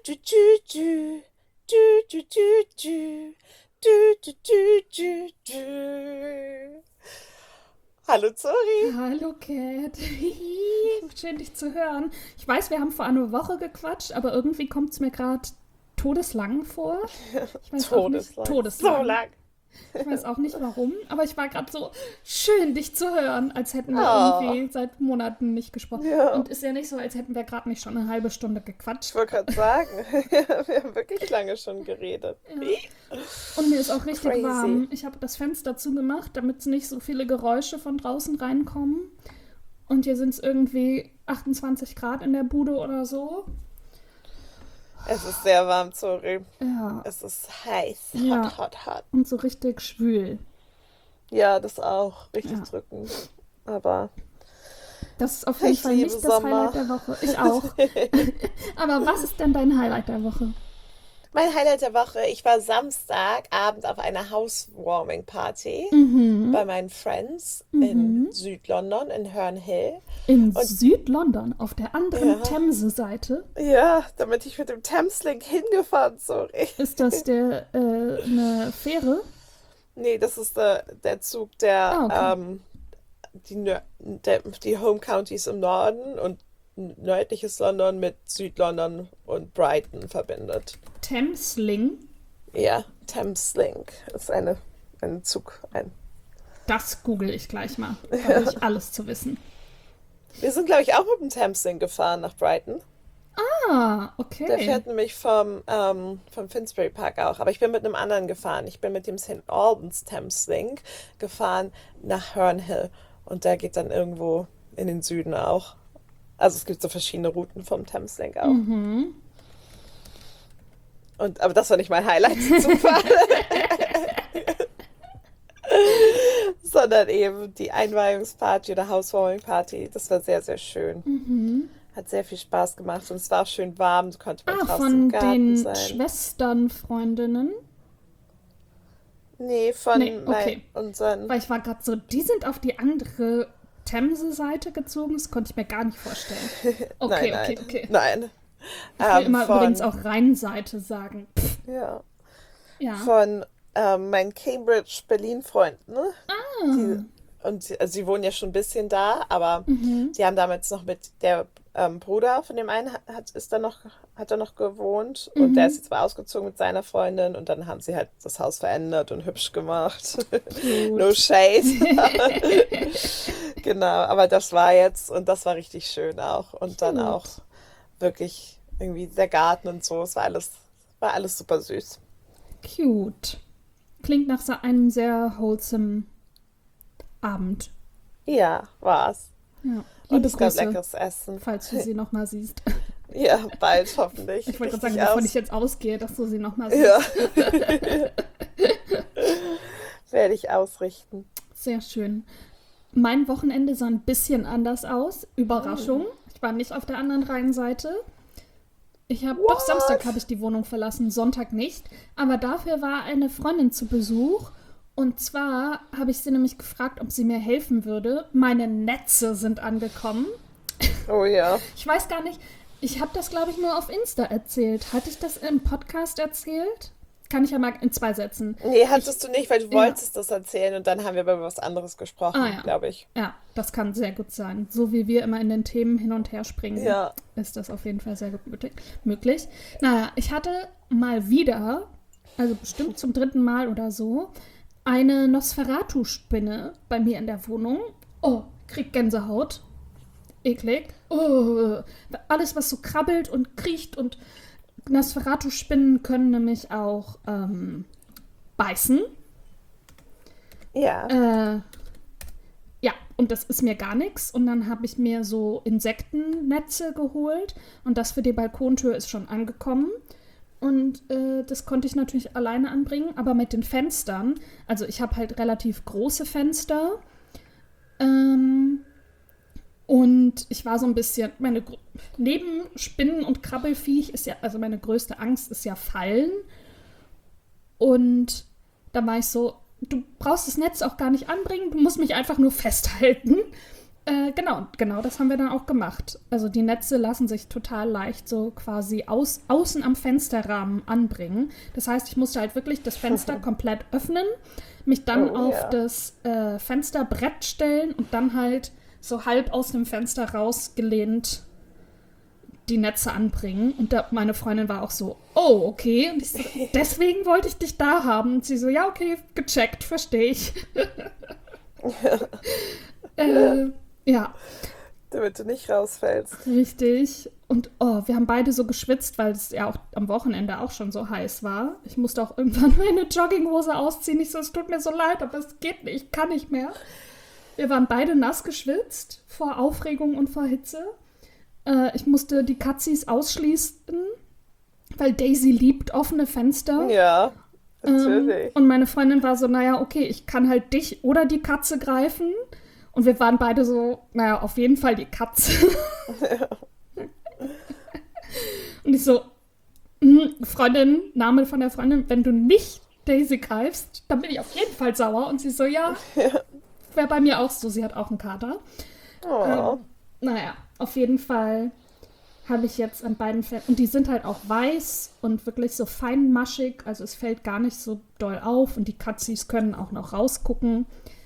Du, du, du. Du, du, du, du. Du, du, du, du, du. Hallo Zori. Hallo Cat. Schön dich zu hören. Ich weiß, wir haben vor einer Woche gequatscht, aber irgendwie kommt es mir gerade todeslang vor. Ich weiß auch nicht, Todeslang. So todeslang. lang. Ich weiß auch nicht warum, aber ich war gerade so schön, dich zu hören, als hätten wir Oh, irgendwie seit Monaten nicht gesprochen. ja. Und ist ja nicht so, als hätten wir gerade nicht schon eine halbe Stunde Ich gequatscht. wollte gerade sagen, wir haben wirklich lange schon geredet. Ja. Und mir ist auch richtig Crazy. warm. Ich habe das Fenster zugemacht, damit nicht so viele Geräusche von draußen reinkommen. Und hier sind es irgendwie 28 Grad in der Bude oder so. Es ist sehr warm, Zori. Ja, Es ist heiß. ja. Hot, hot, hot. Und so richtig schwül. Ja, das auch. Richtig Ja. drückend. Aber Das ist auf jeden ich Fall liebe nicht das Sommer. Highlight der Woche. Ich auch. Aber was ist denn dein Highlight der Woche? Mein Highlight der Woche, ich war Samstagabend auf einer Housewarming-Party Mhm. bei meinen Friends in Mhm. Südlondon, in Herne Hill. In Und Südlondon, auf der anderen ja, Themse-Seite, ja, damit ich mit dem Thameslink hingefahren, sorry. ist das eine Fähre? Nee, das ist der Zug, der, Ah, okay. die Home Counties im Norden und nördliches London mit Südlondon und Brighton verbindet. Thameslink. Ja, Thameslink ist ein Zug. Das google ich gleich mal. Da will ich alles zu wissen. Wir sind, glaube ich, auch mit dem Thameslink gefahren nach Brighton. Ah, Der okay. fährt nämlich vom Finsbury Park auch. Aber ich bin mit einem anderen gefahren. Ich bin mit dem St. Albans Thameslink gefahren nach Herne Hill. Und der geht dann irgendwo in den Süden auch. Also es gibt so verschiedene Routen vom Thameslink auch. Mhm. Aber das war nicht mein Highlight zum Zufall, sondern eben die Einweihungsparty oder Housewarming Party. Das war sehr, sehr schön. Mhm. Hat sehr viel Spaß gemacht und es war auch schön warm. So konnte man Ah, draußen im von Garten den sein. Schwesternfreundinnen? Nee, Nee, von okay. unseren. Weil ich war gerade so, die sind auf die andere Themse-Seite gezogen. Das konnte ich mir gar nicht vorstellen. Nein, Okay, nein, okay, okay. nein. Ich will immer übrigens Von, auch Rheinseite sagen. Pff, ja, ja. von meinen Cambridge-Berlin-Freunden, ne? Die, Ah. also sie wohnen ja schon ein bisschen da, aber Mhm. die haben damals noch mit der Bruder von dem einen hat er noch gewohnt und der ist Mhm. jetzt mal ausgezogen mit seiner Freundin und dann haben sie halt das Haus verändert und hübsch gemacht. No Cute. shade. Genau, aber das war jetzt und das war richtig schön auch und dann auch Cute. wirklich irgendwie der Garten und so, war alles super süß. Cute. Klingt nach so einem sehr wholesome Abend. Ja, war's. Ja. Und Liebe es gab Grüße, leckeres Essen. falls du sie nochmal siehst. Ja, bald hoffentlich. Ich wollte gerade sagen, Richtig wovon ich aus. jetzt ausgehe, dass du sie nochmal Ja, siehst. werde ich ausrichten. Sehr schön. Mein Wochenende sah ein bisschen anders aus. Überraschung. Ich war nicht auf der anderen Rheinseite. Doch Samstag What? habe ich die Wohnung verlassen, Sonntag nicht. Aber dafür war eine Freundin zu Besuch. Und zwar habe ich sie nämlich gefragt, ob sie mir helfen würde. Meine Netze sind angekommen. Oh ja. Ich weiß gar nicht, ich habe das, glaube ich, nur auf Insta erzählt. Hatte ich das im Podcast erzählt? Kann ich ja mal in 2 Sätzen. Nee, Ich, hattest du nicht, weil du ja. wolltest das erzählen und dann haben wir über was anderes Ah gesprochen, ja. glaube ich. Ja, das kann sehr gut sein. So wie wir immer in den Themen hin und her springen, Ja. ist das auf jeden Fall sehr gut möglich. Naja, ich hatte mal wieder, also bestimmt zum 3. Mal oder so, eine Nosferatu-Spinne bei mir in der Wohnung. Oh, krieg Gänsehaut. Eklig. Oh, alles, was so krabbelt und kriecht und Nosferatu-Spinnen können nämlich auch beißen. Ja. Äh, ja, und das ist mir gar nichts. Und dann habe ich mir so Insektennetze geholt. Und das für die Balkontür ist schon angekommen. Und das konnte ich natürlich alleine anbringen. Aber mit den Fenstern, also ich habe halt relativ große Fenster. Ähm, und ich war so ein bisschen, neben Spinnen und Krabbelfiech ist ja, also meine größte Angst ist ja Fallen. Und da war ich so, du brauchst das Netz auch gar nicht anbringen, du musst mich einfach nur festhalten. Genau, das haben wir dann auch gemacht. Also die Netze lassen sich total leicht so quasi außen am Fensterrahmen anbringen. Das heißt, ich musste halt wirklich das Fenster komplett öffnen, mich dann Oh auf ja. das Fensterbrett stellen und dann halt so halb aus dem Fenster rausgelehnt die Netze anbringen. Und meine Freundin war auch so, oh, okay. Und ich so, deswegen wollte ich dich da haben. Und sie so, ja, okay, gecheckt, verstehe ich. Ja, Damit du nicht rausfällst. richtig. Und oh, wir haben beide so geschwitzt, weil es ja auch am Wochenende auch schon so heiß war. Ich musste auch irgendwann meine Jogginghose ausziehen. Ich so, es tut mir so leid, aber es geht nicht, ich kann nicht mehr. Wir waren beide nass geschwitzt vor Aufregung und vor Hitze. Ich musste die Katzis ausschließen, weil Daisy liebt offene Fenster. Ja, natürlich. Und meine Freundin war so, naja, okay, ich kann halt dich oder die Katze greifen. Und wir waren beide so, naja, auf jeden Fall die Katze. Und ich so, Freundin, Name von der Freundin, wenn du nicht Daisy greifst, dann bin ich auf jeden Fall sauer. Und sie so, ja, wäre bei mir auch so, sie hat auch einen Kater. Oh. Naja, auf jeden Fall habe ich jetzt an beiden Fällen, und die sind halt auch weiß und wirklich so feinmaschig, also es fällt gar nicht so doll auf und die Katzis können auch noch rausgucken.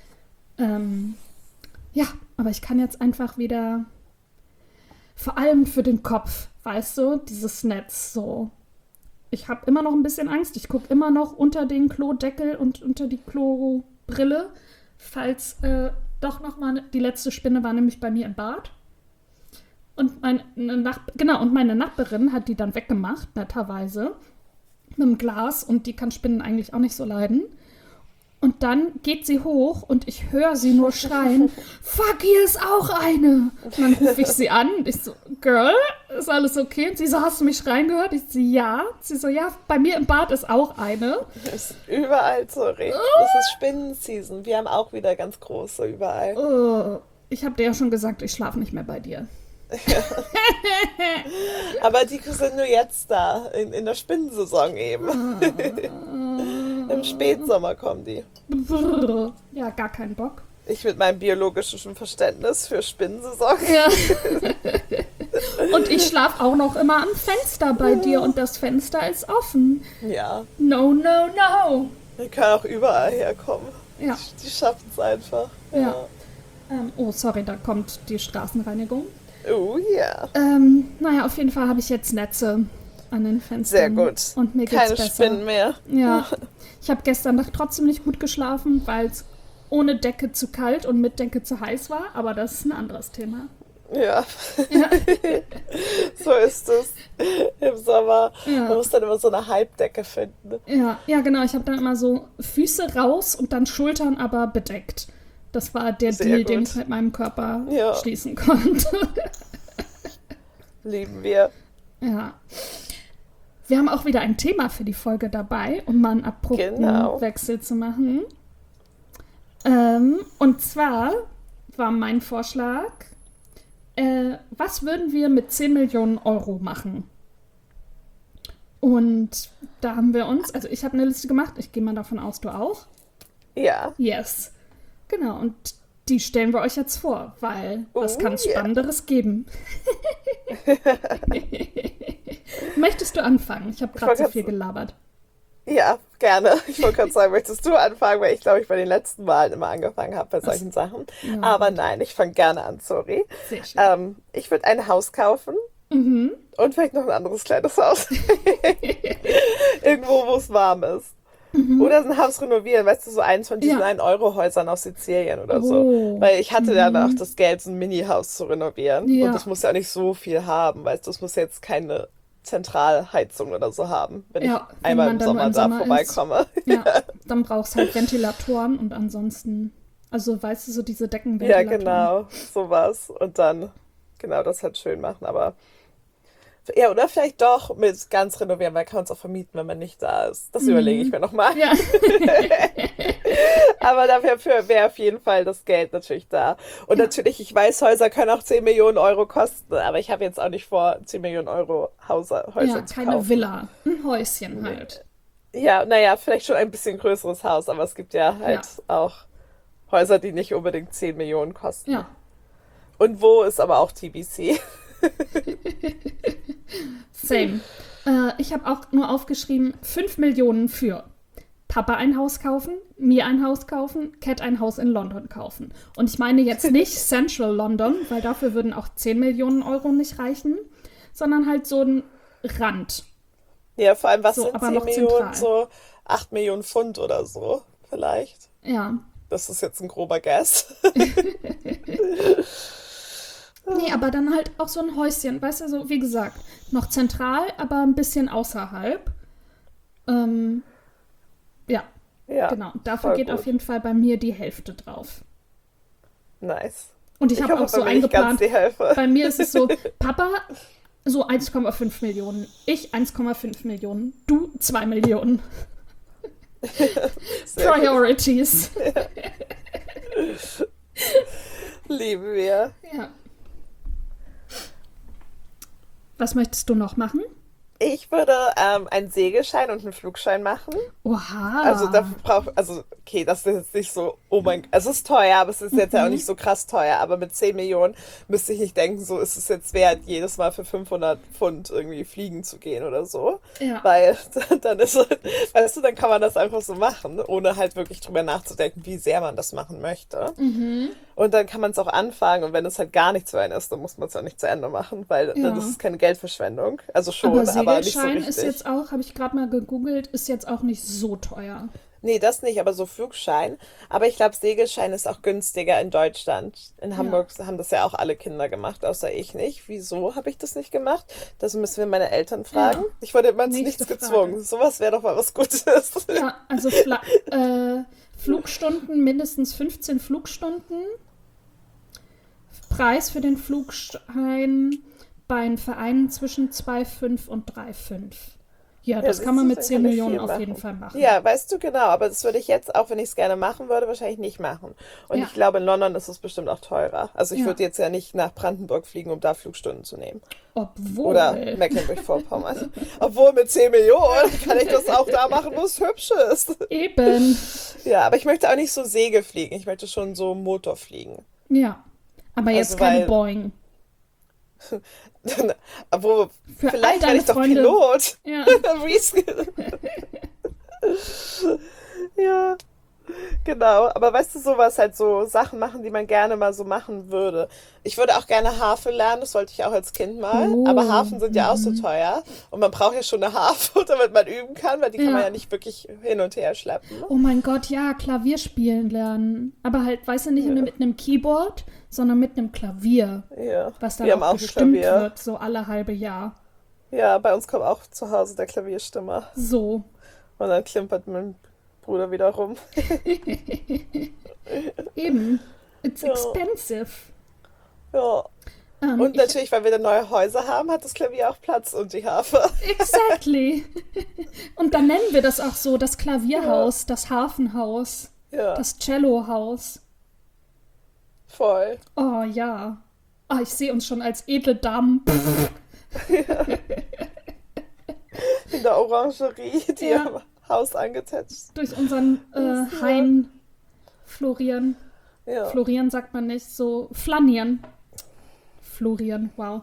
Ja, aber ich kann jetzt einfach wieder, vor allem für den Kopf, weißt du, dieses Netz so. Ich habe immer noch ein bisschen Angst, ich gucke immer noch unter den Klodeckel und unter die Klobrille, falls doch noch mal die letzte Spinne war nämlich bei mir im Bad. Und meine Nachbarin hat die dann weggemacht, netterweise, mit dem Glas. Und die kann Spinnen eigentlich auch nicht so leiden. Und dann geht sie hoch und ich höre sie nur schreien, fuck, hier ist auch eine. Und dann rufe ich sie an und ich so, Girl, ist alles okay? Und sie so, hast du mich schreien gehört? Ich so, ja. Sie so, ja, bei mir im Bad ist auch eine. Es ist überall so richtig. Das ist Spinnenseason. Wir haben auch wieder ganz große überall. Oh, ich habe dir ja schon gesagt, ich schlafe nicht mehr bei dir. Aber die sind nur jetzt da, in der Spinnensaison eben. Im Spätsommer kommen die. Ja, gar keinen Bock. Ich mit meinem biologischen Verständnis für Spinnensaison. Ja. Und ich schlafe auch noch immer am Fenster bei dir und das Fenster ist offen. Ja, No, no, no. die können auch überall herkommen. Ja. Die schaffen es einfach. Ja. Oh, sorry, da kommt die Straßenreinigung. Oh ja. Naja, auf jeden Fall habe ich jetzt Netze an den Fenstern. Sehr gut. Und mir geht's Keine besser. Spinnen mehr. Ja. Ich habe gestern Nacht trotzdem nicht gut geschlafen, weil es ohne Decke zu kalt und mit Decke zu heiß war. Aber das ist ein anderes Thema. Ja, Ja. so ist es im Sommer. Ja. Man muss dann immer so eine Halbdecke finden. Ja, genau. Ich habe dann immer so Füße raus und dann Schultern aber bedeckt. Das war der Sehr Deal, gut. den ich mit meinem Körper Ja. schließen konnte. Lieben wir. Ja. Wir haben auch wieder ein Thema für die Folge dabei, um mal einen abrupten Genau. Wechsel zu machen. Und zwar war mein Vorschlag, was würden wir mit 10 Millionen Euro machen? Und da haben wir uns, also ich habe eine Liste gemacht, ich gehe mal davon aus, du auch. Ja. Yes. Genau, und die stellen wir euch jetzt vor, weil was Oh, kann es yeah. Spannenderes geben? Möchtest du anfangen? Ich habe gerade wollte so grad viel so- gelabert. Ja, gerne. Ich wollte gerade sagen, möchtest du anfangen, weil ich glaube, ich bei den letzten Malen immer angefangen habe bei solchen Sachen. Ja. Aber nein, ich fange gerne an, sorry. Sehr schön. Ich würde ein Haus kaufen und vielleicht noch ein anderes kleines Haus. Irgendwo, wo es warm ist. Oder ein Haus renovieren, weißt du, so eins von diesen Ja. 1-Euro-Häusern aus Sizilien oder Oh. so. Weil ich hatte dann auch das Geld, so ein Mini-Haus zu renovieren. Ja. Und das muss ja auch nicht so viel haben, weißt du, es muss jetzt keine Zentralheizung oder so haben, wenn Ja, ich wenn einmal man im dann nur Sommer im da Sommer vorbeikomme. Ja, dann brauchst du halt Ventilatoren und ansonsten, also weißt du, so diese Ja, Deckenventilatoren. genau, sowas. Und dann genau das halt schön machen, aber ja, oder vielleicht doch mit ganz renovieren, weil kann man es auch vermieten, wenn man nicht da ist. Das überlege ich mir nochmal. Ja, Aber dafür wäre auf jeden Fall das Geld natürlich da. Und natürlich, ich weiß, Häuser können auch 10 Millionen Euro kosten, aber ich habe jetzt auch nicht vor, 10 Millionen Euro Häuser ja, zu keine kaufen. Villa, ein Häuschen halt. Ja, naja, vielleicht schon ein bisschen größeres Haus, aber es gibt ja halt auch Häuser, die nicht unbedingt 10 Millionen kosten. Ja, Und wo ist aber auch TBC. Same. Ich habe auch nur aufgeschrieben, 5 Millionen für Papa ein Haus kaufen, mir ein Haus kaufen, Cat ein Haus in London kaufen. Und ich meine jetzt nicht Central London, weil dafür würden auch 10 Millionen Euro nicht reichen, sondern halt so ein Rand. Ja, vor allem, was So, sind aber 10 noch Millionen? zentral. So 8 Millionen Pfund oder so, vielleicht. Ja. Das ist jetzt ein grober Guess. Nee, aber dann halt auch so ein Häuschen, weißt du, so wie gesagt, noch zentral, aber ein bisschen außerhalb. Ähm, ja, Ja, genau. Dafür voll geht auf gut. jeden Fall bei mir die Hälfte drauf. Nice. Und ich Ich habe hoffe auch so bei mir nicht ganz eingeplant, die Hälfte. bei mir ist es so, Papa so 1,5 Millionen, ich 1,5 Millionen, du 2 Millionen. Sehr gut. Priorities. Lieben wir. Ja. Was möchtest du noch machen? Ich würde einen Segelschein und einen Flugschein machen. Also Oha. dafür also okay, das ist jetzt nicht so, oh mein, also es ist teuer, aber es ist jetzt ja auch nicht so krass teuer. Aber mit 10 Millionen müsste ich nicht denken, so ist es jetzt wert, jedes Mal für 500 Pfund irgendwie fliegen zu gehen oder so. Ja. Weil dann ist, weißt du, dann kann man das einfach so machen, ohne halt wirklich drüber nachzudenken, wie sehr man das machen möchte. Und dann kann man es auch anfangen und wenn es halt gar nichts für einen ist, dann muss man es auch nicht zu Ende machen, weil dann ist Ja. es keine Geldverschwendung. Also Aber schon, aber nicht so Segelschein ist richtig. jetzt auch, habe ich gerade mal gegoogelt, ist jetzt auch nicht so teuer. Nee, das nicht, aber so Flugschein. Aber ich glaube, Segelschein ist auch günstiger in Deutschland. In Ja. Hamburg haben das ja auch alle Kinder gemacht, außer ich nicht. Wieso habe ich das nicht gemacht? Das müssen wir meine Eltern fragen. Ja. Ich wurde immer zu Nächste nichts gezwungen. Frage. Sowas wäre doch mal was Gutes. Ja, also Flugstunden, mindestens 15 Flugstunden. Preis für den Flugschein bei den Vereinen zwischen 2,5 und 3,5. Ja, Ja, das kann siehst man du, mit dann 10 kann ich Millionen viel auf jeden machen. Fall machen. Ja, weißt du genau, aber das würde ich jetzt, auch wenn ich es gerne machen würde, wahrscheinlich nicht machen. Und Ja, ich glaube, in London ist es bestimmt auch teurer. Also ich ja. würde jetzt ja nicht nach Brandenburg fliegen, um da Flugstunden zu nehmen. Oder Obwohl. Mecklenburg-Vorpommern. Obwohl mit 10 Millionen kann ich das auch da machen, wo es hübsch ist. Eben. Ja, aber ich möchte auch nicht so Segel fliegen. Ich möchte schon so Motor fliegen. Ja. Aber jetzt Also keine weil, Boeing. obwohl, Für all vielleicht werde deine ich doch Freunde. Pilot. Ja. Reskill. Ja, genau. Aber weißt du, sowas halt so Sachen machen, die man gerne mal so machen würde. Ich würde auch gerne Harfe lernen, das wollte ich auch als Kind mal. Aber Oh. Harfen sind ja auch so teuer. Und man braucht ja schon eine Harfe, damit man üben kann, weil die kann man ja Ja. nicht wirklich hin und her schleppen. Oh mein Gott, ja, Klavier spielen lernen. Aber halt, weißt du, nicht Ja, mit einem Keyboard, sondern mit einem Klavier, ja. was dann Wir haben auch auch ein gestimmt Klavier. wird, so alle halbe Jahr. Ja, bei uns kommt auch zu Hause der Klavierstimmer. So. Und dann klimpert mein Bruder wieder rum. Eben. It's Ja, expensive. ja. Und Ich, natürlich, weil wir dann neue Häuser haben, hat das Klavier auch Platz und die Harfe. exactly. Und dann nennen wir das auch so, das Ja, Klavierhaus, das Hafenhaus, ja, das Cellohaus. voll. Oh ja. Ah, ich sehe uns schon als edle Damen. In der Orangerie, die Ja, am Haus angetätscht. durch unseren Ja, Hain florieren. ja. Florieren sagt man nicht, so flanieren. Florieren, wow.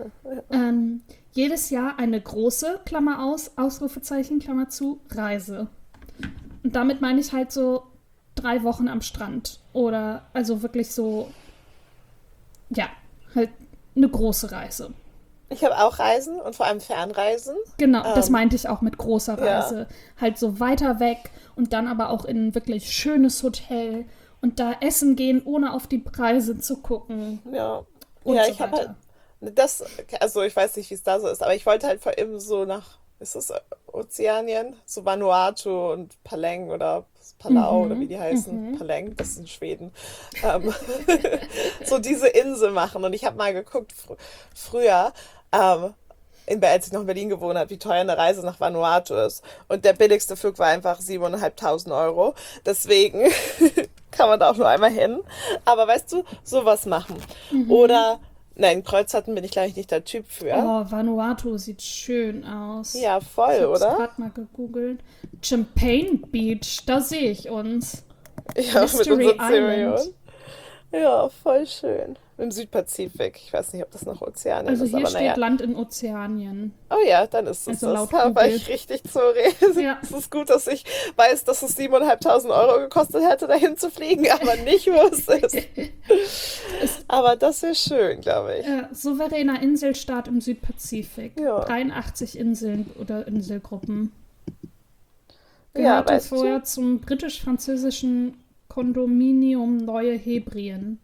Jedes Jahr eine große, Klammer aus, Ausrufezeichen, Klammer zu, Reise. Und damit meine ich halt so 3 Wochen am Strand. Oder also wirklich so, ja, halt eine große Reise. Ich habe auch Reisen und vor allem Fernreisen. Genau, das Ähm, meinte ich auch mit großer ja, Reise. Halt so weiter weg und dann aber auch in ein wirklich schönes Hotel und da essen gehen, ohne auf die Preise zu gucken ja. und Ja, so ich habe halt weiter. das, also ich weiß nicht, wie es da so ist, aber ich wollte halt vor allem so nach, ist es Ozeanien? So Vanuatu und Paleng oder Palau oder wie Mhm, die heißen. mhm. Paleng, das ist in Schweden. Ähm, so diese Insel machen. Und ich habe mal geguckt, früher, ähm, als ich noch in Berlin gewohnt habe, wie teuer eine Reise nach Vanuatu ist. Und der billigste Flug war einfach 7.500 Euro. Deswegen kann man da auch nur einmal hin. Aber weißt du, sowas machen. Mhm. Oder, nein, Kreuzfahrten bin ich gleich nicht der Typ für. Oh, Vanuatu sieht schön aus. Ja, Ich voll, habe es oder? gerade mal gegoogelt. Champagne Beach, da sehe ich uns. Ja, mit Mystery unseren 10 Island. Millionen. Ja, voll schön. Im Südpazifik. Ich weiß nicht, ob das noch Ozeanien Also ist, hier aber steht naja. Land in Ozeanien. Oh ja, dann ist es Also das. laut Da war Google. ich richtig zu reden. Ja, Es ist gut, dass ich weiß, dass es 7.500 € gekostet hätte, dahin zu fliegen, aber nicht, wo es ist. ist Aber das wäre schön, glaube ich. souveräner Inselstaat im Südpazifik. Ja. 83 Inseln oder Inselgruppen. Ja, Gehörte weißt du? vorher zum britisch-französischen Kondominium Neue Hebrien.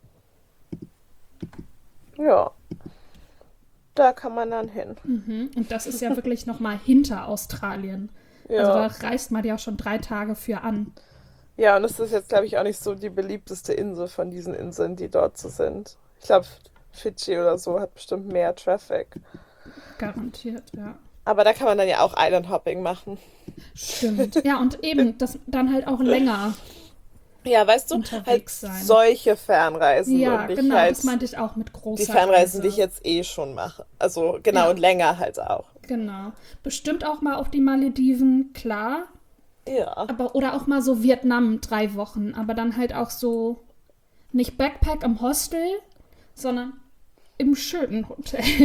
Ja, da kann man dann hin. Und das ist ja wirklich nochmal hinter Australien. Also da Ja. reist man ja schon 3 Tage für an. Ja, und es ist jetzt, glaube ich, auch nicht so die beliebteste Insel von diesen Inseln, die dort so sind. Ich glaube, Fidschi oder so hat bestimmt mehr Traffic. Garantiert, ja. Aber da kann man dann ja auch Island Hopping machen. Stimmt. Ja, und eben, das dann halt auch länger Ja, weißt du, halt unterwegs sein. solche Fernreisen Ja, und nicht genau, halt das meinte ich auch mit die großer Fernreisen, die ich Reise. jetzt eh schon mache. Also genau, Ja, und länger halt auch. genau. Bestimmt auch mal auf die Malediven, klar. Ja. Aber, oder auch mal so Vietnam 3 Wochen. Aber dann halt auch so nicht Backpack im Hostel, sondern im schönen Hotel.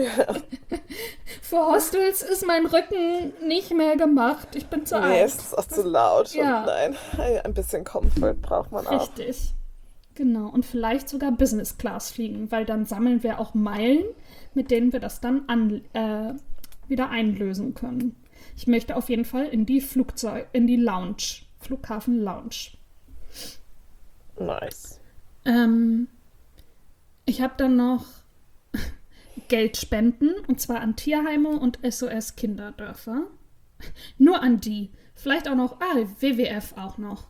Für Hostels ist mein Rücken nicht mehr gemacht. Ich bin zu Nee, alt. es ist auch zu laut. Und Ja, nein, ein bisschen Comfort braucht man auch. richtig. Genau. Und vielleicht sogar Business Class fliegen, weil dann sammeln wir auch Meilen, mit denen wir das dann wieder einlösen können. Ich möchte auf jeden Fall in die Lounge, Flughafen Lounge. Nice. Ähm, Ich habe dann noch Geld spenden, und zwar an Tierheime und SOS Kinderdörfer. Nur an die. Vielleicht auch noch, WWF auch noch.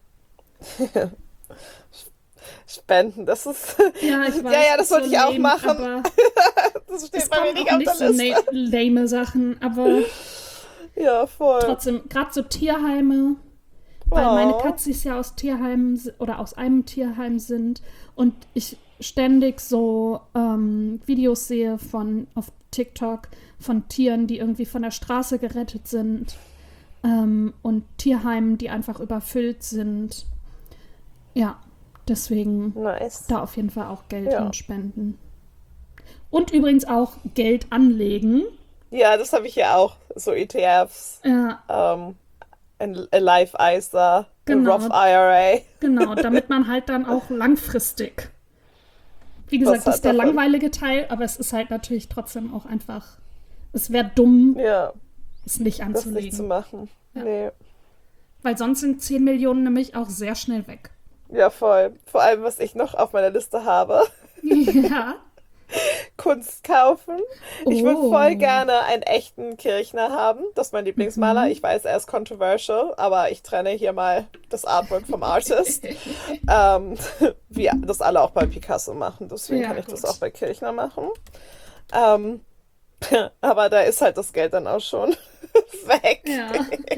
Spenden, das ist. Ja, ich Ja, weiß, ja, das ist so wollte ich auch lame, machen. aber Das es steht bei mir kommen nicht auch auf nicht der so Liste. lame Sachen, aber Ja, voll. trotzdem, gerade so Tierheime, weil meine Oh. Katzis ja aus Tierheimen oder aus einem Tierheim sind und ich ständig so Videos sehe auf TikTok von Tieren, die irgendwie von der Straße gerettet sind und Tierheimen, die einfach überfüllt sind. Ja, deswegen Nice. da auf jeden Fall auch Geld Ja. hinspenden. Und übrigens auch Geld anlegen. Ja, das habe ich ja auch. So ETFs, Ja, ein Life ISA, ein Roth genau, IRA. genau, damit man halt dann auch langfristig. Wie Was gesagt, das ist hat der davon? langweilige Teil, aber es ist halt natürlich trotzdem auch einfach, es wäre dumm, Ja, es nicht das nicht zu anzulegen. machen. Ja. Nee. Weil sonst sind 10 Millionen nämlich auch sehr schnell weg. Ja, voll. Vor allem, was ich noch auf meiner Liste habe. Ja. Kunst kaufen. Ich würde voll Oh. gerne einen echten Kirchner haben. Das ist mein Lieblingsmaler. Ich weiß, er ist controversial, aber ich trenne hier mal das Artwork vom Artist. Ähm, wie das alle auch bei Picasso machen. Deswegen Ja, kann ich das auch gut. bei Kirchner machen. Ähm, aber da ist halt das Geld dann auch schon weg. Ja.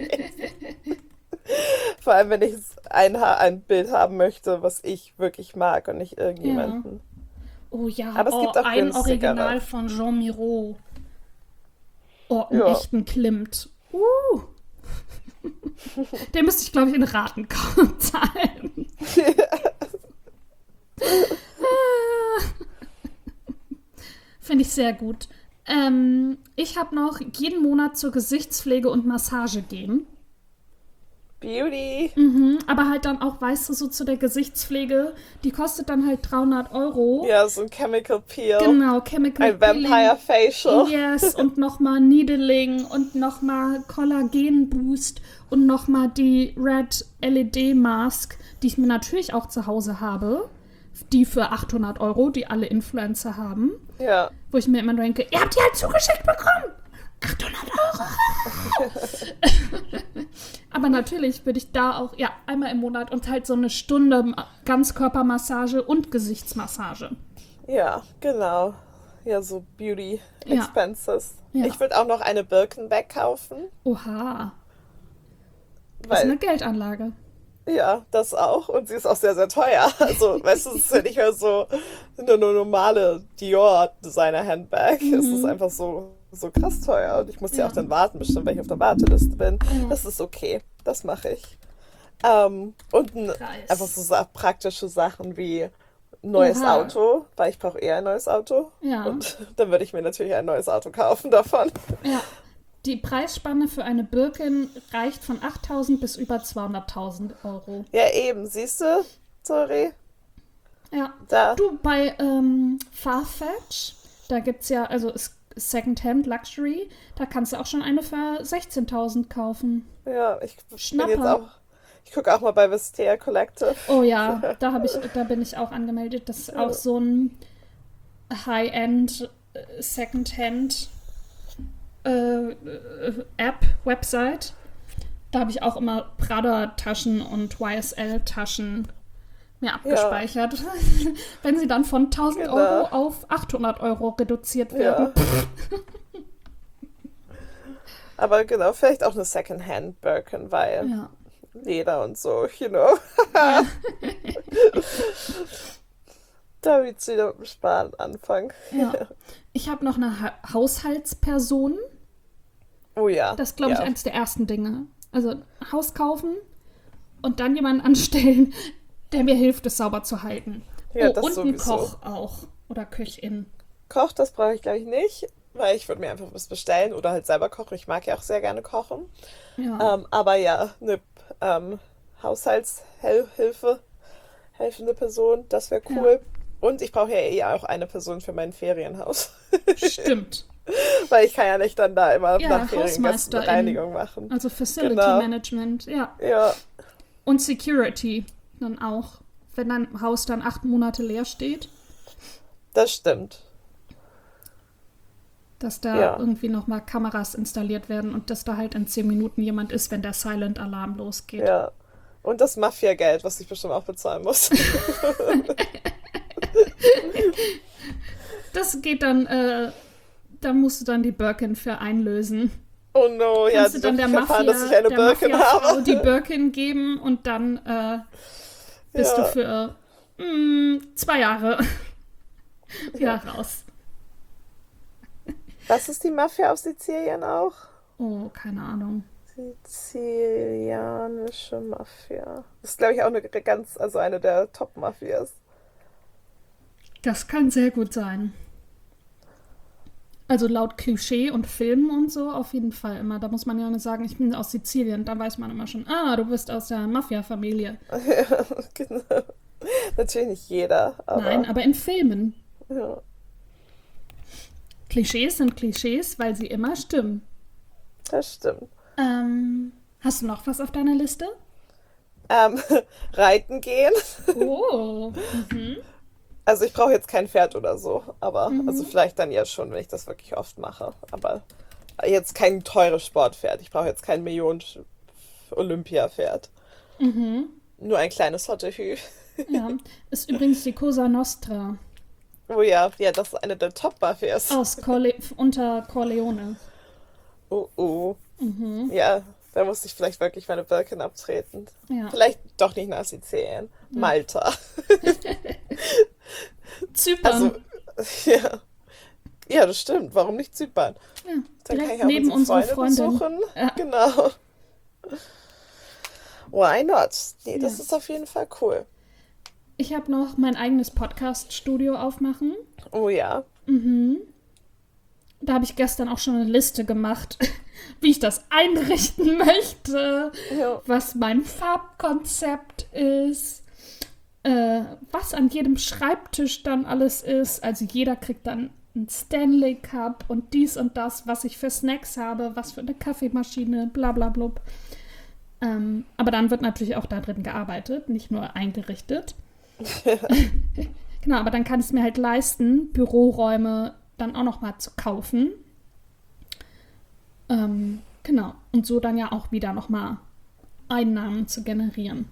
Vor allem, wenn ich ein Bild haben möchte, was ich wirklich mag und nicht Ja. irgendjemanden. Oh ja, Aber es gibt auch ein günstigere. Original von Jean Miro. Oh, im Ja. echten Klimt. Den müsste ich, glaube ich, in Raten zahlen. Finde ich sehr gut. Ich habe noch jeden Monat zur Gesichtspflege und Massage gehen. Beauty. Aber halt dann auch, weißt du, so zu der Gesichtspflege, die kostet dann halt 300 €. Ja, so ein Chemical Peel. Genau, Chemical Ein Peeling. Vampire Facial. Yes, und nochmal Needling und nochmal Kollagen Boost und nochmal die Red LED Mask, die ich mir natürlich auch zu Hause habe. Die für 800 €, die alle Influencer haben. Ja. Wo ich mir immer denke, ihr habt die halt zugeschickt bekommen. 800 €. Aber natürlich würde ich da auch, ja, einmal im Monat und halt so eine Stunde Ganzkörpermassage und Gesichtsmassage. Ja, genau. Ja, so Beauty Ja, Expenses. ja. Ich würde auch noch eine Birkenbag kaufen, Oha, das ist weil, eine Geldanlage. ja, das auch. Und sie ist auch sehr, sehr teuer. Also, weißt du, es ist ja nicht mehr so eine normale Dior Designer Handbag. Es ist einfach so krass teuer. Und ich muss ja auch Ja, dann warten, bestimmt, wenn ich auf der Warteliste bin. ja. Das ist okay. Das mache ich. Einfach so Preis. praktische Sachen wie neues Oha. Auto, weil ich brauche eher ein neues Auto. Ja, Und dann würde ich mir natürlich ein neues Auto kaufen davon. ja. Die Preisspanne für eine Birkin reicht von 8.000 bis über 200.000 Euro. Ja, eben, siehst du? Sorry. Ja. Da. Du, bei Farfetch, da gibt es ja, also Secondhand Luxury, da kannst du auch schon eine für 16.000 kaufen. Ja, ich bin jetzt Schnapper. auch. Ich gucke auch mal bei Vestea Collective. Oh ja, da bin ich auch angemeldet. Das ist auch Ja, so ein High-End Secondhand App, Website. Da habe ich auch immer Prada-Taschen und YSL-Taschen mir ja, abgespeichert. Wenn sie dann von 1.000 Euro genau. auf 800 Euro reduziert werden. Ja. Aber genau, vielleicht auch eine Secondhand Birkin, weil Ja, Leder und so, you know. ja, Da wird's wieder mit dem Sparen anfangen. ja. Ich habe noch eine Haushaltsperson. Oh ja, Das ist, glaube ich, ja. eines der ersten Dinge. Also Haus kaufen und dann jemanden anstellen, der mir hilft, es sauber zu halten. Ja, Oh, das und ein sowieso. Koch auch. Oder Köchin. Koch, das brauche ich glaube ich nicht, weil ich würde mir einfach was bestellen oder halt selber kochen. Ich mag ja auch sehr gerne kochen. Ja, Aber ja, eine Haushaltshilfe, helfende Person, das wäre ja. cool. Und ich brauche ja eh auch eine Person für mein Ferienhaus. Stimmt. Weil ich kann ja nicht dann da immer nach Ja, Feriengästen eine Hausmeisterin. Reinigung machen. Also Facility Genau. Management, ja. Ja, Und Security dann auch. Wenn dein Haus dann 8 Monate leer steht, das stimmt. dass da Ja, irgendwie nochmal Kameras installiert werden und dass da halt in 10 Minuten jemand ist, wenn der Silent Alarm losgeht. ja. Und das Mafia-Geld, was ich bestimmt auch bezahlen muss. Das geht dann, da musst du dann die Birkin für einlösen. Oh no, ja, Kannst du die dann dürfen nicht erfahren, dass ich eine Der Birkin Mafia-Frau habe. die Birkin geben und dann bist du Ja, für 2 Jahre wieder raus. was ist die Mafia auf Sizilien auch? Oh, keine Ahnung. Sizilianische Mafia. Das ist, glaube ich, auch also eine der Top-Mafias. Das kann sehr gut sein. Also laut Klischee und Filmen und so auf jeden Fall immer. Da muss man ja nicht sagen, ich bin aus Sizilien. Da weiß man immer schon, du bist aus der Mafia-Familie. Genau. Natürlich nicht jeder, Nein, aber aber in Filmen. ja, Klischees sind Klischees, weil sie immer stimmen. das stimmt. Hast du noch was auf deiner Liste? Ähm, Reiten gehen. Oh. Also ich brauche jetzt kein Pferd oder so, aber also Mhm. vielleicht dann ja schon, wenn ich das wirklich oft mache. Aber jetzt kein teures Sportpferd. Ich brauche jetzt kein Millionen-Olympia-Pferd. Mhm. Nur ein kleines Hottehü. Ja. Ist übrigens die Cosa Nostra Oh ja, ja, das ist eine der Top-Mafias. unter Corleone. Oh, oh. Mhm. Ja, da musste ich vielleicht wirklich meine Birkin abtreten. Ja. Vielleicht doch nicht nach Sizilien. Ja. Malta. Also, Zypern. ja. Ja, das stimmt. Warum nicht Zypern? Ja. Dann kann ich Direkt auch neben unsere unserer Freunde Freundin. besuchen. Ja. Genau. Why not? Nee, Ja. das ist auf jeden Fall cool. Ich habe noch mein eigenes Podcast-Studio aufmachen. Oh ja. Da habe ich gestern auch schon eine Liste gemacht, wie ich das einrichten möchte, Ja. was mein Farbkonzept ist, was an jedem Schreibtisch dann alles ist. Also jeder kriegt dann einen Stanley Cup und dies und das, was ich für Snacks habe, was für eine Kaffeemaschine, bla bla blub. Aber dann wird natürlich auch da drin gearbeitet, nicht nur eingerichtet. Genau, aber dann kann ich es mir halt leisten, Büroräume dann auch noch mal zu kaufen. Genau. Und so dann ja auch wieder noch mal Einnahmen zu generieren.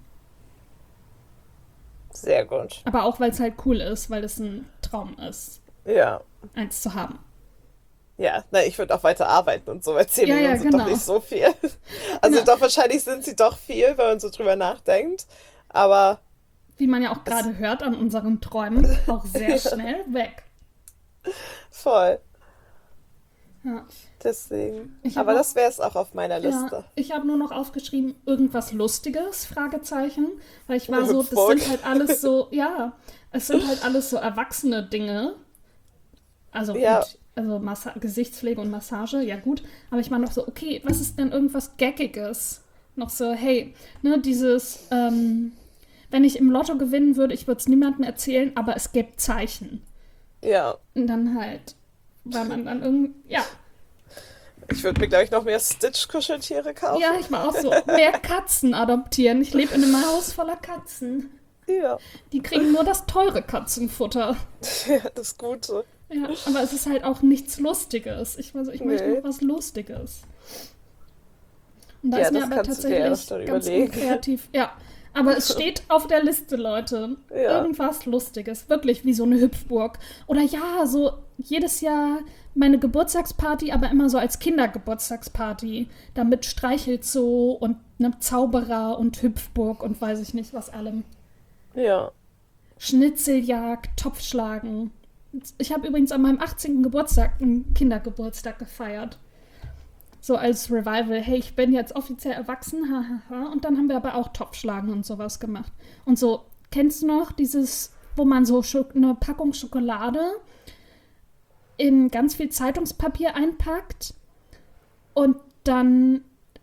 Sehr gut. Aber auch, weil es halt cool ist, weil es ein Traum ist, Ja. eins zu haben. Ja, na, ich würde auch weiter arbeiten und so, weil 10 Ja, ja, Millionen sind doch genau. nicht so viel. Also Genau. doch, wahrscheinlich sind sie doch viel, wenn man so drüber nachdenkt. Aber Wie man ja auch es gerade hört an unseren Träumen, auch sehr schnell weg. voll. Ja. Deswegen. Ich Aber habe das wäre es auch auf meiner Ja, Liste. ich habe nur noch aufgeschrieben, irgendwas Lustiges, Fragezeichen, weil ich war Eine so, das Hüpfburg. sind halt alles so, ja, es sind halt alles so erwachsene Dinge. Also Ja, gut, also Gesichtspflege und Massage, ja gut, aber ich war noch so, okay, was ist denn irgendwas Gaggiges? Noch so, hey, ne, dieses, wenn ich im Lotto gewinnen würde, ich würde es niemandem erzählen, aber es gäbe Zeichen. ja. Und dann halt, weil man dann irgendwie, ja, Ich würde mir, glaube ich, noch mehr Stitch-Kuscheltiere kaufen. ja, ich war auch so, mehr Katzen adoptieren. Ich lebe in einem Haus voller Katzen. Ja. Die kriegen nur das teure Katzenfutter. Ja, das Gute. Ja, aber es ist halt auch nichts Lustiges. Ich war so, ich möchte Nee. noch was Lustiges. Und da Ja, ist mir das aber kannst du dir tatsächlich erst dann ganz überlegen. unkreativ. Ja, aber es steht auf der Liste, Leute. Ja. Irgendwas Lustiges. Wirklich wie so eine Hüpfburg. Oder ja, so jedes Jahr meine Geburtstagsparty, aber immer so als Kindergeburtstagsparty. Da mit Streichelzoo und einem Zauberer und Hüpfburg und weiß ich nicht was allem. Ja. Schnitzeljagd, Topfschlagen. Ich habe übrigens an meinem 18. Geburtstag einen Kindergeburtstag gefeiert. So als Revival, hey, ich bin jetzt offiziell erwachsen, hahaha. Und dann haben wir aber auch Topfschlagen und sowas gemacht. Und so, kennst du noch dieses, wo man so eine Packung Schokolade in ganz viel Zeitungspapier einpackt und dann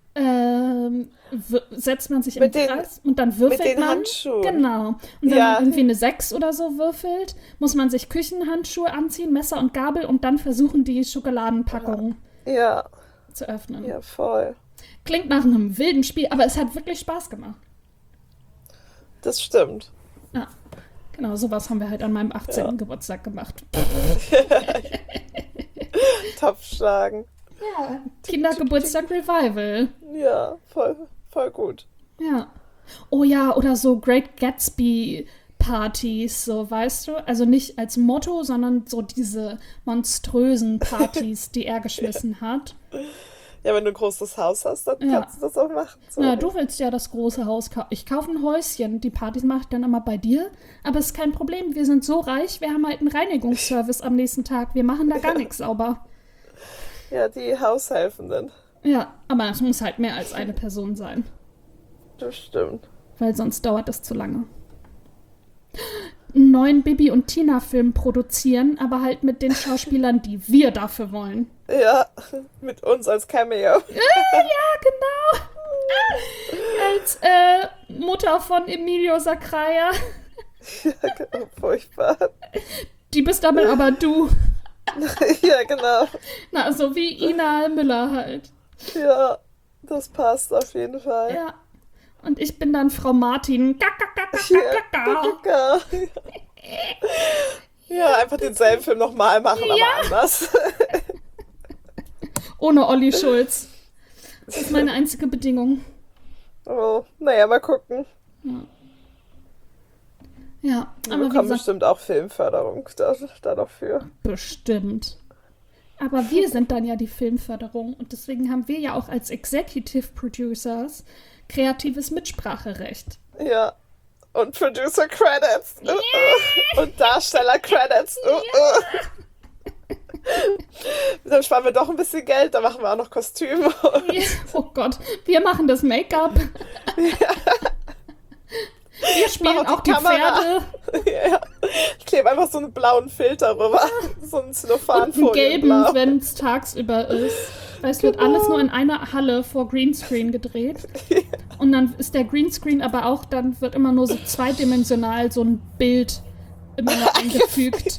setzt man sich im Mit den- Kreis und dann Mit würfelt den man. Handschuhen. Genau. Und wenn Ja. man irgendwie eine 6 oder so würfelt, muss man sich Küchenhandschuhe anziehen, Messer und Gabel und dann versuchen, die Schokoladenpackung Ja. zu öffnen. Ja, voll. Klingt nach einem wilden Spiel, aber es hat wirklich Spaß gemacht. Das stimmt. Ja, genau, sowas haben wir halt an meinem 18. Ja. Geburtstag gemacht. Topfschlagen. Ja, Kindergeburtstag Revival. Ja, voll gut. Ja. Oh ja, oder so Great Gatsby Partys, so weißt du? Also nicht als Motto, sondern so diese monströsen Partys, die er geschmissen hat. Ja, wenn du ein großes Haus hast, dann Ja. kannst du das auch machen. So. Na, du willst ja das große Haus kaufen. Ich kaufe ein Häuschen. Die Partys mache ich dann immer bei dir. Aber es ist kein Problem. Wir sind so reich, wir haben halt einen Reinigungsservice am nächsten Tag. Wir machen da gar nichts sauber. Ja, die Haushelfenden. Ja, aber es muss halt mehr als eine Person sein. Das stimmt. Weil sonst dauert das zu lange. Einen neuen Bibi und Tina-Film produzieren, aber halt mit den Schauspielern, die wir dafür wollen. Ja, mit uns als Cameo. Ja, genau. Als Mutter von Emilio Sacraia. Ja, genau, furchtbar. Die bist damit aber du. Ja, genau. Na, so wie Ina Müller halt. Ja, das passt auf jeden Fall. Ja. Und ich bin dann Frau Martin. Ja, ja, einfach denselben Film nochmal machen, aber anders. Ohne Olli Schulz. Das ist meine einzige Bedingung. Oh, naja, mal gucken. Ja, Wir aber wie bekommen gesagt, bestimmt auch Filmförderung da dafür. bestimmt. Aber wir sind dann ja die Filmförderung und deswegen haben wir ja auch als Executive Producers kreatives Mitspracherecht. Ja. Und Producer Credits. Und Darsteller Credits. Dann sparen wir doch ein bisschen Geld, dann machen wir auch noch Kostüme. Ja, oh Gott, wir machen das Make-up. Wir spielen Mach auch die Kamera. Pferde. Ja. Ich klebe einfach so einen blauen Filter rüber. So einen Und einen Zellophanfolie gelben, blau. wenn es tagsüber ist. Weil es wird alles nur in einer Halle vor Greenscreen gedreht. Und dann ist der Greenscreen aber auch, dann wird immer nur so zweidimensional so ein Bild immer noch eingefügt.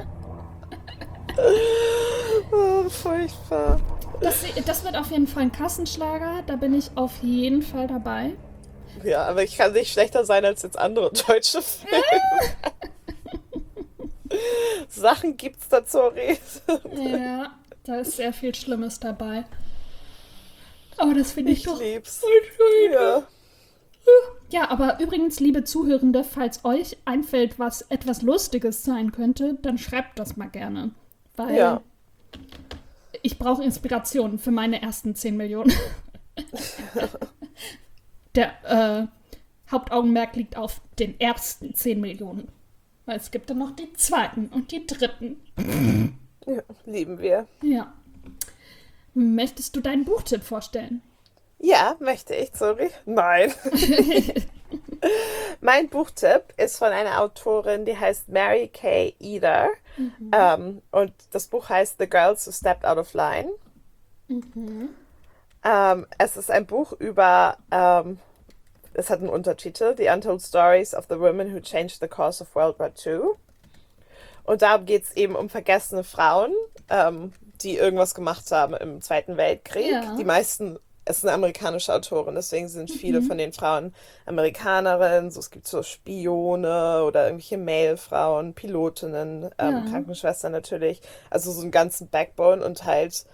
Oh, furchtbar. Das wird auf jeden Fall ein Kassenschlager. Da bin ich auf jeden Fall dabei. Ja, aber ich kann nicht schlechter sein als jetzt andere deutsche Filme. Sachen gibt's da zur Rede. Ja, da ist sehr viel Schlimmes dabei. Aber das finde ich doch. lieb's. schön. Ja. Ja, aber übrigens, liebe Zuhörende, falls euch einfällt, was etwas Lustiges sein könnte, dann schreibt das mal gerne. Weil Ja. ich brauche Inspiration für meine ersten 10 Millionen. Der Hauptaugenmerk liegt auf den ersten 10 Millionen. Weil es gibt dann noch die zweiten und die dritten. Ja, lieben wir. Ja. Möchtest du deinen Buchtipp vorstellen? Ja, möchte ich, sorry. Nein. Mein Buchtipp ist von einer Autorin, die heißt Mary Kay Eder. Und das Buch heißt The Girls Who Stepped Out of Line. Es ist ein Buch über, es hat einen Untertitel, The Untold Stories of the Women Who Changed the Course of World War II. Und da geht es eben um vergessene Frauen, die irgendwas gemacht haben im Zweiten Weltkrieg. Ja. Die meisten, es ist eine amerikanische Autorin, deswegen sind viele von den Frauen Amerikanerinnen. So, es gibt so Spione oder irgendwelche Mailfrauen, Pilotinnen, Ja. Krankenschwestern natürlich. Also so einen ganzen Backbone und halt,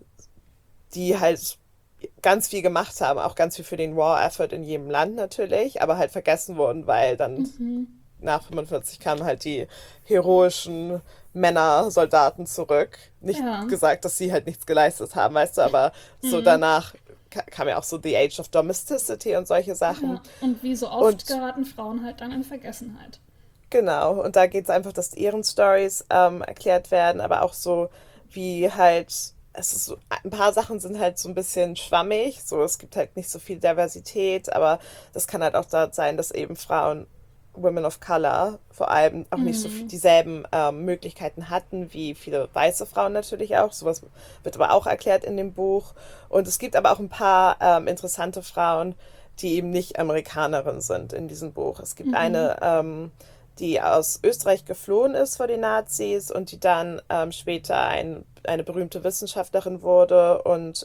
die halt ganz viel gemacht haben, auch ganz viel für den War Effort in jedem Land natürlich, aber halt vergessen wurden, weil dann nach 45 kamen halt die heroischen Männer, Soldaten zurück. Nicht Ja. gesagt, dass sie halt nichts geleistet haben, weißt du, aber so danach kam ja auch so The Age of Domesticity und solche Sachen. Ja. Und wie so oft Und geraten Frauen halt dann in Vergessenheit. genau, und da geht es einfach, dass ihren Stories erklärt werden, aber auch so, wie halt, es ist so, ein paar Sachen sind halt so ein bisschen schwammig, so, es gibt halt nicht so viel Diversität, aber das kann halt auch da sein, dass eben Frauen, Women of Color, vor allem auch nicht so dieselben Möglichkeiten hatten wie viele weiße Frauen natürlich auch. Sowas wird aber auch erklärt in dem Buch. Und es gibt aber auch ein paar interessante Frauen, die eben nicht Amerikanerinnen sind in diesem Buch. Es gibt eine, die aus Österreich geflohen ist vor den Nazis und die dann später eine berühmte Wissenschaftlerin wurde und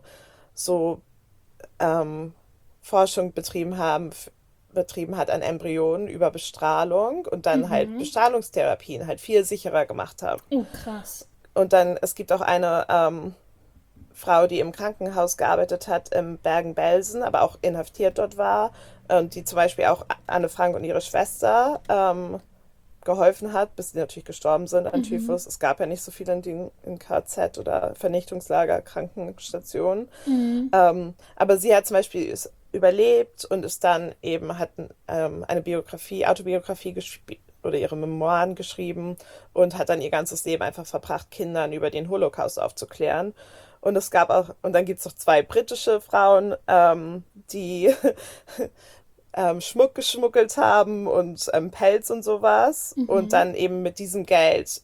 so Forschung betrieben hat an Embryonen über Bestrahlung und dann halt Bestrahlungstherapien halt viel sicherer gemacht haben. Oh, krass. Und dann, es gibt auch eine Frau, die im Krankenhaus gearbeitet hat in Bergen-Belsen, aber auch inhaftiert dort war und die zum Beispiel auch Anne Frank und ihre Schwester geholfen hat, bis sie natürlich gestorben sind an Typhus. Es gab ja nicht so viele in KZ oder Vernichtungslager, Krankenstationen. Aber sie hat zum Beispiel überlebt und ist dann eben, hat eine Autobiografie oder ihre Memoiren geschrieben und hat dann ihr ganzes Leben einfach verbracht, Kindern über den Holocaust aufzuklären. Und es gab auch, und dann gibt es noch zwei britische Frauen, die Schmuck geschmuggelt haben und Pelz und sowas. Und dann eben mit diesem Geld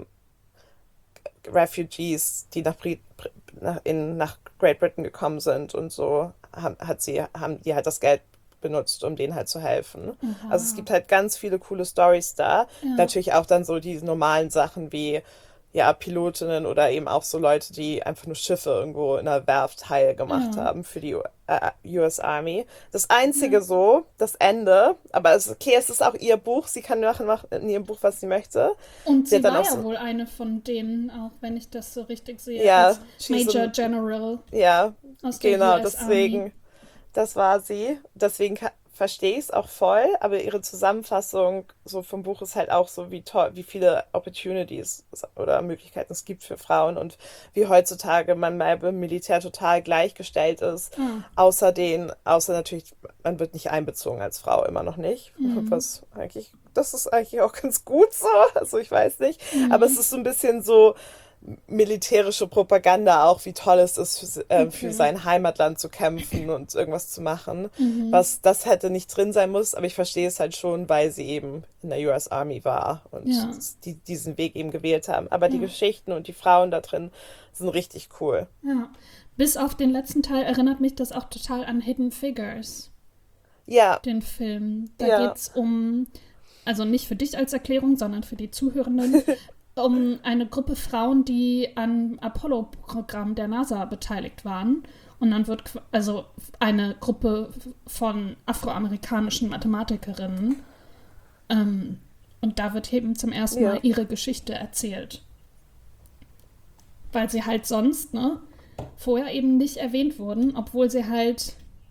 Refugees, die nach Great Britain gekommen sind und so, haben die halt das Geld benutzt, um denen halt zu helfen. Also es gibt halt ganz viele coole Stories da. Ja. Natürlich auch dann so die normalen Sachen wie ja, Pilotinnen oder eben auch so Leute, die einfach nur Schiffe irgendwo in einer Werft heil gemacht haben für die US Army. Das Einzige so, das Ende, aber es ist auch ihr Buch, sie kann machen in ihrem Buch, was sie möchte. Und Sie hat sie dann war auch ja so, wohl eine von denen, auch wenn ich das so richtig sehe, ja, als Major General ja, aus der genau, US deswegen, Army. das war sie. Deswegen verstehe ich es auch voll, aber ihre Zusammenfassung so vom Buch ist halt auch so, wie toll, wie viele Opportunities oder Möglichkeiten es gibt für Frauen und wie heutzutage man beim Militär total gleichgestellt ist. Außer natürlich, man wird nicht einbezogen als Frau, immer noch nicht. Das ist eigentlich auch ganz gut so. Also ich weiß nicht. Aber es ist so ein bisschen so militärische Propaganda auch, wie toll es ist, für sein Heimatland zu kämpfen und irgendwas zu machen. Das hätte nicht drin sein muss, aber ich verstehe es halt schon, weil sie eben in der US Army war und Ja, diesen Weg eben gewählt haben. Aber die Geschichten und die Frauen da drin sind richtig cool. ja. Bis auf den letzten Teil erinnert mich das auch total an Hidden Figures, Ja, den Film. Da ja, geht es um, also nicht für dich als Erklärung, sondern für die Zuhörenden, um eine Gruppe Frauen, die am Apollo-Programm der NASA beteiligt waren. Und dann wird also eine Gruppe von afroamerikanischen Mathematikerinnen. Und da wird eben zum ersten Mal ja, ihre Geschichte erzählt. Weil sie halt sonst, ne, vorher eben nicht erwähnt wurden, obwohl sie halt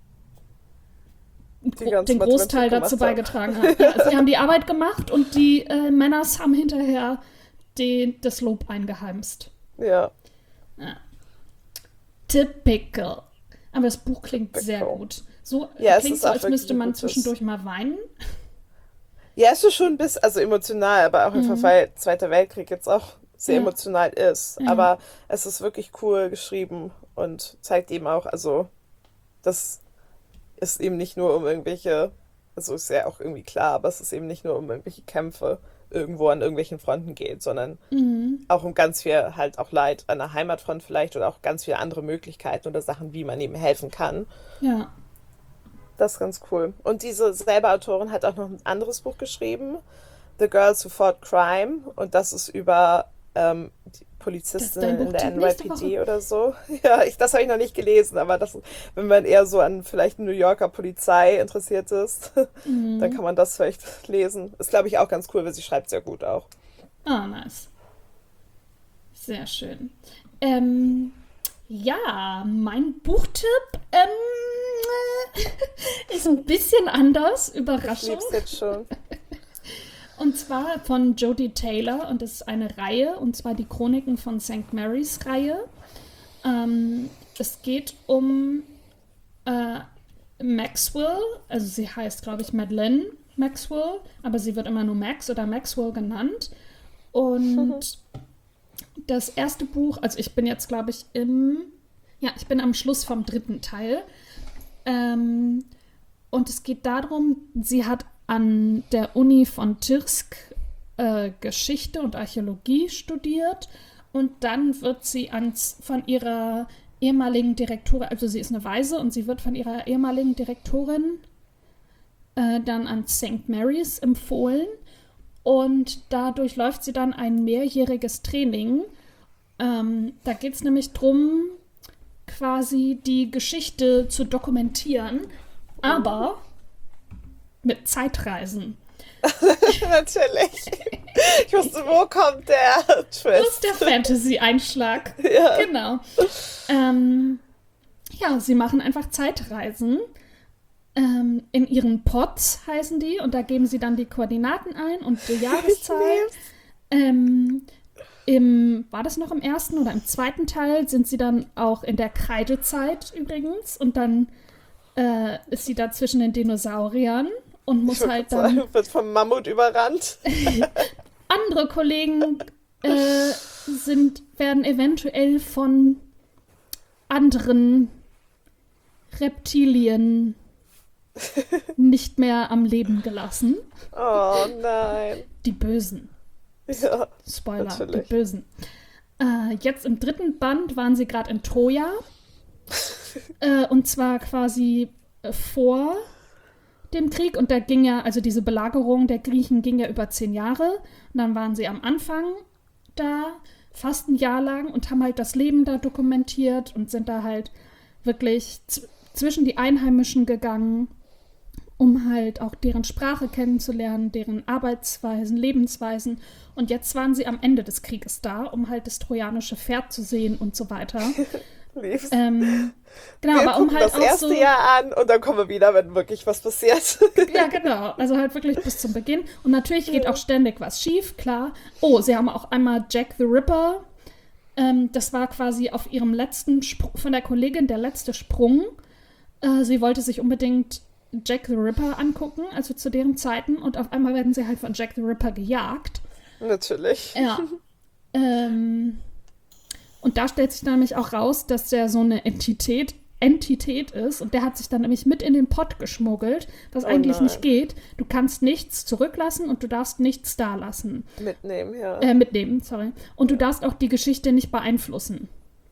die ganze den Großteil Mathematik dazu gemacht haben. beigetragen haben. Ja, sie haben die Arbeit gemacht und die Männers haben hinterher das Lob eingeheimst. Ja, Ja. Typical. Aber das Buch klingt sehr Pickle. gut. So Ja, es klingt ist so, auch als wirklich müsste ein man gutes. zwischendurch mal weinen. Ja, es ist schon ein bisschen, also emotional, aber auch einfach, weil Zweiter Weltkrieg jetzt auch sehr Ja, emotional ist. ja. Aber es ist wirklich cool geschrieben und zeigt eben auch, also, dass es eben nicht nur um irgendwelche, also ist ja auch irgendwie klar, aber es ist eben nicht nur um irgendwelche Kämpfe irgendwo an irgendwelchen Fronten geht, sondern Mhm. auch um ganz viel halt auch Leid an der Heimatfront vielleicht oder auch ganz viele andere Möglichkeiten oder Sachen, wie man eben helfen kann. Ja. Das ist ganz cool. Und diese selbe Autorin hat auch noch ein anderes Buch geschrieben, The Girls Who Fought Crime. Und das ist über die Das ist dein Polizistinnen in der Buchtipp nächste Woche. NYPD oder so. Ja, das habe ich noch nicht gelesen, aber das, wenn man eher so an vielleicht New Yorker Polizei interessiert ist, dann Mhm. kann man das vielleicht lesen. Ist, glaube ich, auch ganz cool, weil sie schreibt sehr gut auch. Ah, nice. Sehr schön. Ähm, ja, mein Buchtipp ist ein bisschen anders. Ich Überraschung. lieb's jetzt schon. Und zwar von Jodie Taylor. Und das ist eine Reihe. Und zwar die Chroniken von St. Mary's Reihe. Es geht um äh, Maxwell. Also sie heißt, glaube ich, Madeleine Maxwell. Aber sie wird immer nur Max oder Maxwell genannt. Und das erste Buch, also ich bin jetzt, glaube ich, ich bin am Schluss vom dritten Teil. Ähm, und es geht darum, sie hat an der Uni von Tirsk Geschichte und Archäologie studiert und dann wird sie von ihrer ehemaligen Direktorin, also sie ist eine Waise und sie wird von ihrer ehemaligen Direktorin dann an St. Mary's empfohlen und dadurch läuft sie dann ein mehrjähriges Training. Da geht es nämlich darum, quasi die Geschichte zu dokumentieren, aber mit Zeitreisen. Natürlich. Ich wusste, wo kommt der Das ist Twist? der Fantasy-Einschlag. Ja. Genau. Ja, sie machen einfach Zeitreisen. In ihren Pods heißen die und da geben sie dann die Koordinaten ein und die Ich Jahreszeit. lieb's. Ähm, war das noch im ersten oder im zweiten Teil, sind sie dann auch in der Kreidezeit übrigens und dann ist sie da zwischen den Dinosauriern und Ich muss wollte halt gerade dann sagen, wird vom Mammut überrannt. andere Kollegen werden eventuell von anderen Reptilien nicht mehr am Leben gelassen. Oh nein. Die Bösen. Ja, Spoiler, natürlich. die Bösen. Jetzt im dritten Band waren sie gerade in Troja. Und zwar quasi vor dem Krieg. Und da ging ja, also diese Belagerung der Griechen ging ja über 10 Jahre. Und dann waren sie am Anfang da, fast ein Jahr lang, und haben halt das Leben da dokumentiert und sind da halt wirklich zwischen die Einheimischen gegangen, um halt auch deren Sprache kennenzulernen, deren Arbeitsweisen, Lebensweisen. Und jetzt waren sie am Ende des Krieges da, um halt das trojanische Pferd zu sehen und so weiter. Lieb's. Genau, Wir aber um gucken halt das auch erste so. Jahr an und dann kommen wir wieder, wenn wirklich was passiert. Ja, genau. Also halt wirklich bis zum Beginn. Und natürlich geht auch ständig was schief, klar. Oh, sie haben auch einmal Jack the Ripper. Das war quasi auf ihrem letzten von der Kollegin der letzte Sprung. Sie wollte sich unbedingt Jack the Ripper angucken, also zu deren Zeiten. Und auf einmal werden sie halt von Jack the Ripper gejagt. Natürlich. Ja. Und da stellt sich dann nämlich auch raus, dass der so eine Entität ist und der hat sich dann nämlich mit in den Pott geschmuggelt, was Oh eigentlich nein. nicht geht. Du kannst nichts zurücklassen und du darfst nichts da lassen. Mitnehmen, ja. Mitnehmen, sorry. Und du darfst auch die Geschichte nicht beeinflussen.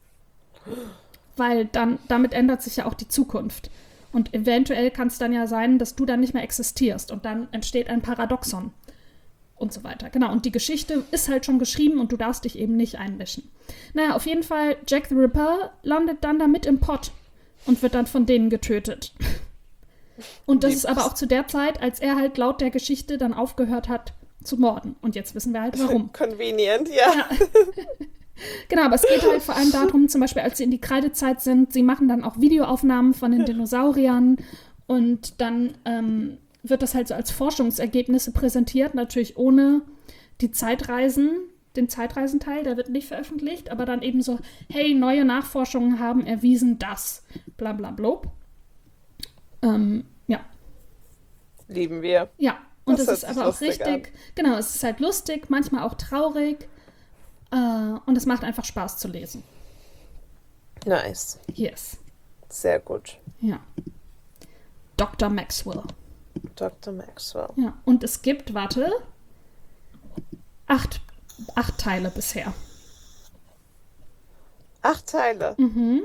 Weil damit ändert sich ja auch die Zukunft. Und eventuell kann es dann ja sein, dass du dann nicht mehr existierst und dann entsteht ein Paradoxon. Und so weiter. Genau, und die Geschichte ist halt schon geschrieben und du darfst dich eben nicht einmischen. Naja, auf jeden Fall, Jack the Ripper landet dann da mit im Pott und wird dann von denen getötet. Und das ist aber auch zu der Zeit, als er halt laut der Geschichte dann aufgehört hat zu morden. Und jetzt wissen wir halt warum. Convenient, ja. Genau, aber es geht halt vor allem darum, zum Beispiel, als sie in die Kreidezeit sind, sie machen dann auch Videoaufnahmen von den Dinosauriern und dann wird das halt so als Forschungsergebnisse präsentiert, natürlich ohne den Zeitreisenteil, der wird nicht veröffentlicht, aber dann eben so, hey, neue Nachforschungen haben erwiesen, dass bla bla blub. Ja. Lieben wir. Ja, und Das es ist hört sich aber auch lustig richtig, genau, es ist halt lustig, manchmal auch traurig. Und es macht einfach Spaß zu lesen. Nice. Yes. Sehr gut. Ja. Dr. Maxwell. Dr. Maxwell. Ja. Und es gibt, warte, 8 Teile bisher. 8 Teile.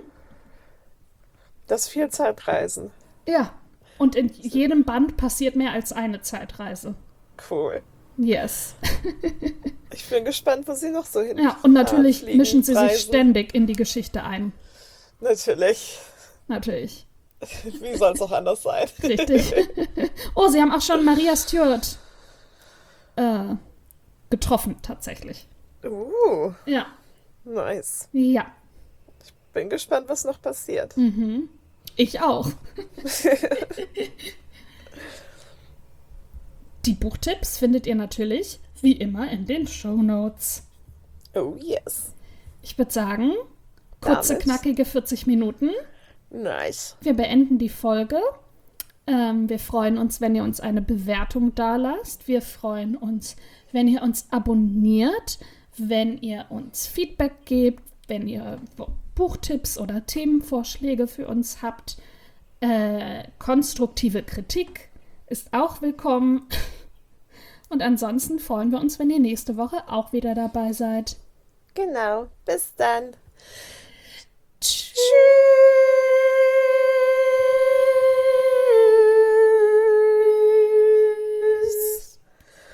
Das ist viel Zeitreisen. Ja. Und in jedem Band passiert mehr als eine Zeitreise. Cool. Yes. Ich bin gespannt, wo sie noch so hin. Ja, und natürlich fliegen, mischen sie reisen. sich ständig in die Geschichte ein. Natürlich. Natürlich. Wie soll es auch anders sein? Richtig. Oh, sie haben auch schon Maria Stuart getroffen, tatsächlich. Ja. Nice. Ja. Bin gespannt, was noch passiert. Ich auch. Die Buchtipps findet ihr natürlich, wie immer, in den Shownotes. Oh yes. Ich würde sagen, kurze, Damit. knackige 40 Minuten. Nice. Wir beenden die Folge. Wir freuen uns, wenn ihr uns eine Bewertung dalasst. Wir freuen uns, wenn ihr uns abonniert, wenn ihr uns Feedback gebt, wenn ihr Buchtipps oder Themenvorschläge für uns habt. Konstruktive Kritik ist auch willkommen. Und ansonsten freuen wir uns, wenn ihr nächste Woche auch wieder dabei seid. Genau. Bis dann.